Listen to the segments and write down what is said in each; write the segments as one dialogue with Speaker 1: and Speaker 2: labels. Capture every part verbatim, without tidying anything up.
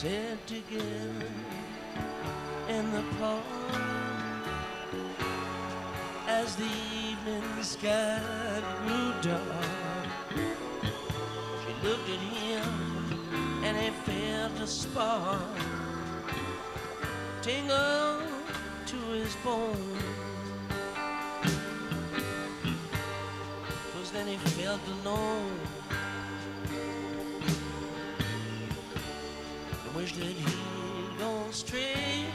Speaker 1: sat together in the park as the evening sky grew dark. She looked at him and he felt a spark tingle to his bone. 'Twas then he felt alone, wished that he'd gone straight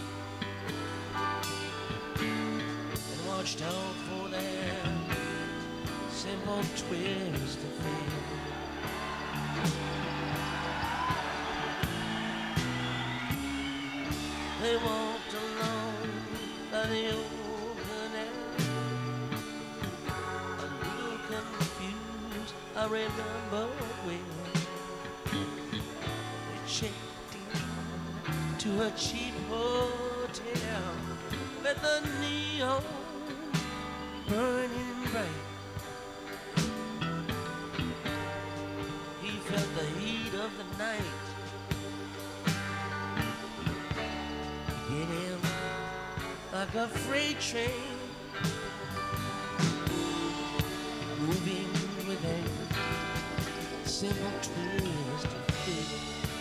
Speaker 1: and watched out for that simple twist of fate. They walked along by the old canal, a little confused, I remember well. They checked to a cheap hotel with the neon burning bright. He felt the heat of the night hit him like a freight train, moving with a simple twist of fate.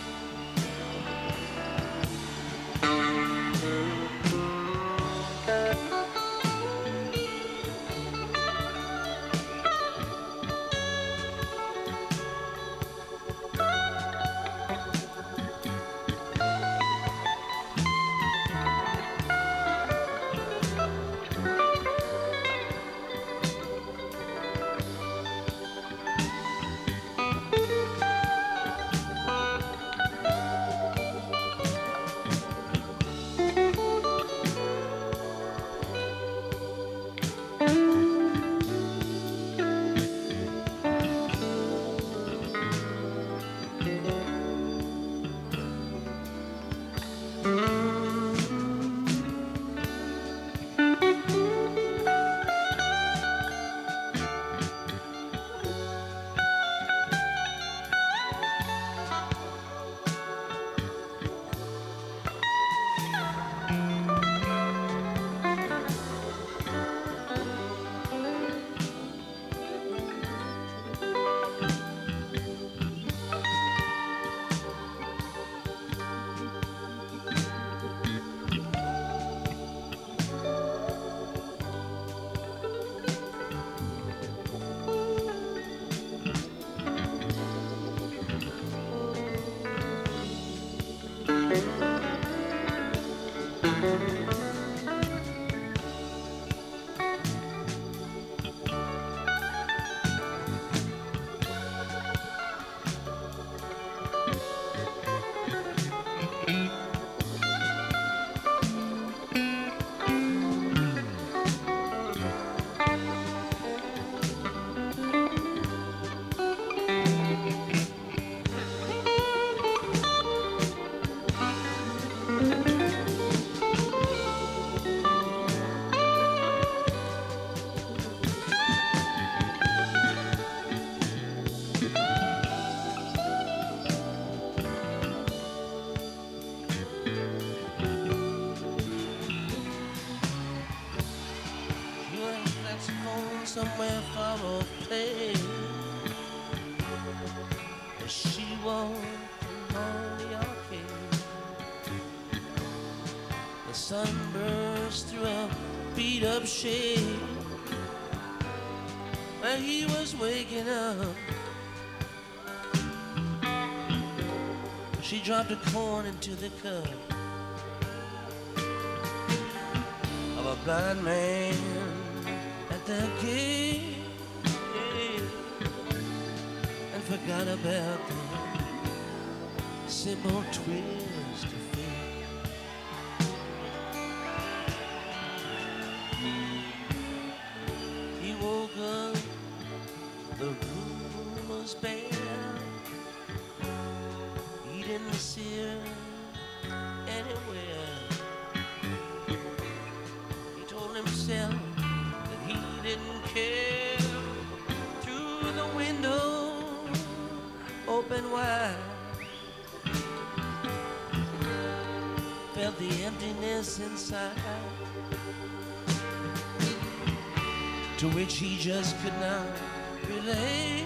Speaker 1: Somewhere far off place, as she walked along the arcade, the sun burst through a beat-up shade where he was waking up. She dropped a coin into the cup of a blind man at the gate, and forgot about the simple twist of fate. He woke up, the room was bare. He didn't see her anywhere. He told himself he didn't care. Through the window open wide, emptiness inside, to which he just could not relate.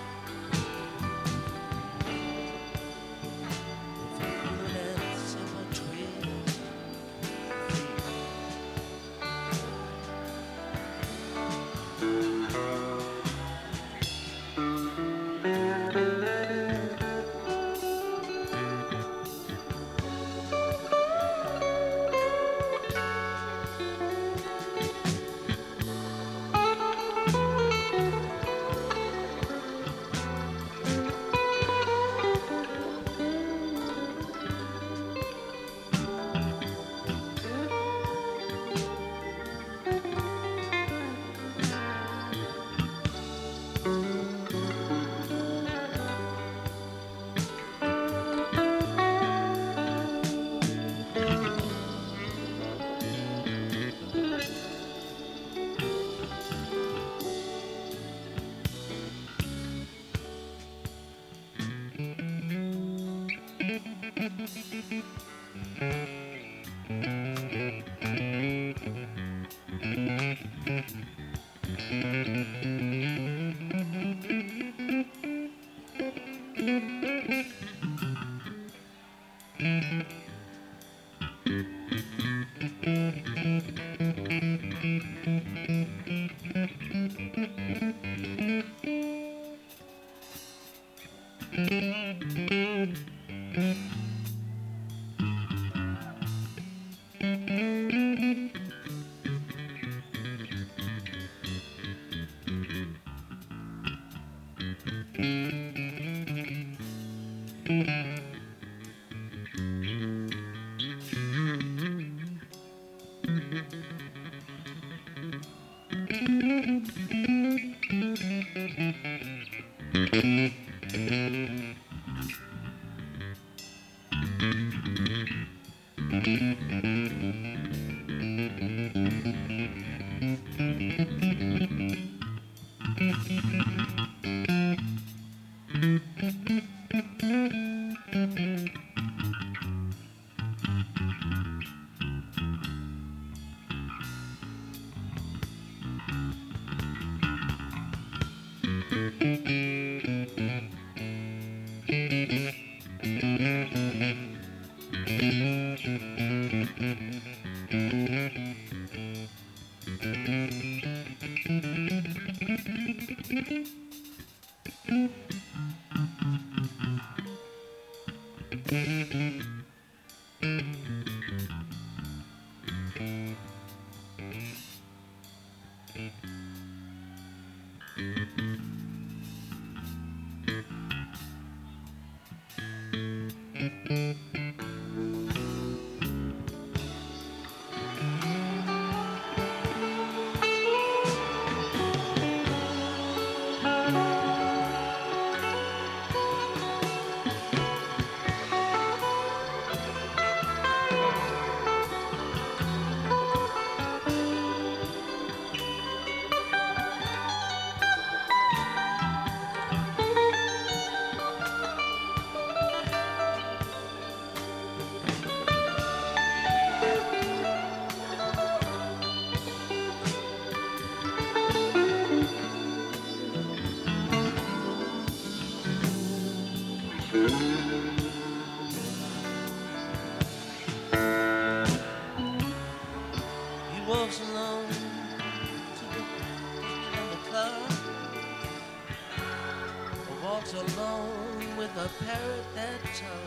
Speaker 1: Walks alone to the, in the club, or walks alone with a parrot that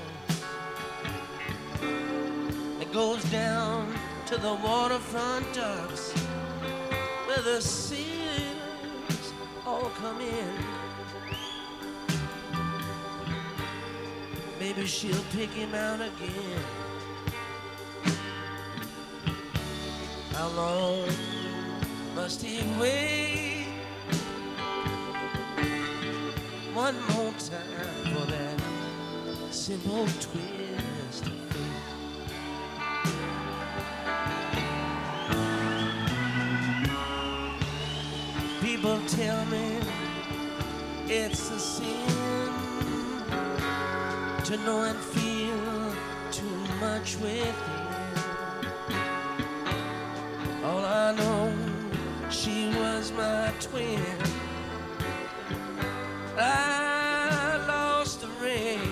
Speaker 1: tongue. It goes down to the waterfront docks where the sailors all come in. Maybe she'll pick him out again. How long must he wait? One more time for that simple twist of fate. People tell me it's a sin to know and feel too much within. She was my twin. I lost the ring.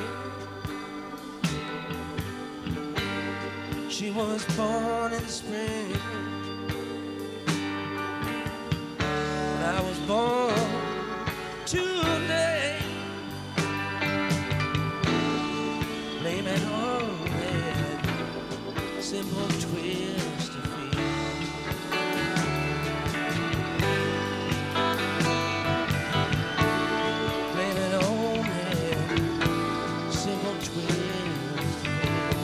Speaker 1: She was born in spring. And I was born today. Blame it on that simple twist of fate. Blame it on that simple twist of fate.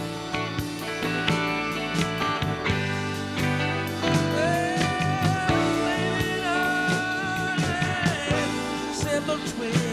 Speaker 1: Well, blame it on that simple twist.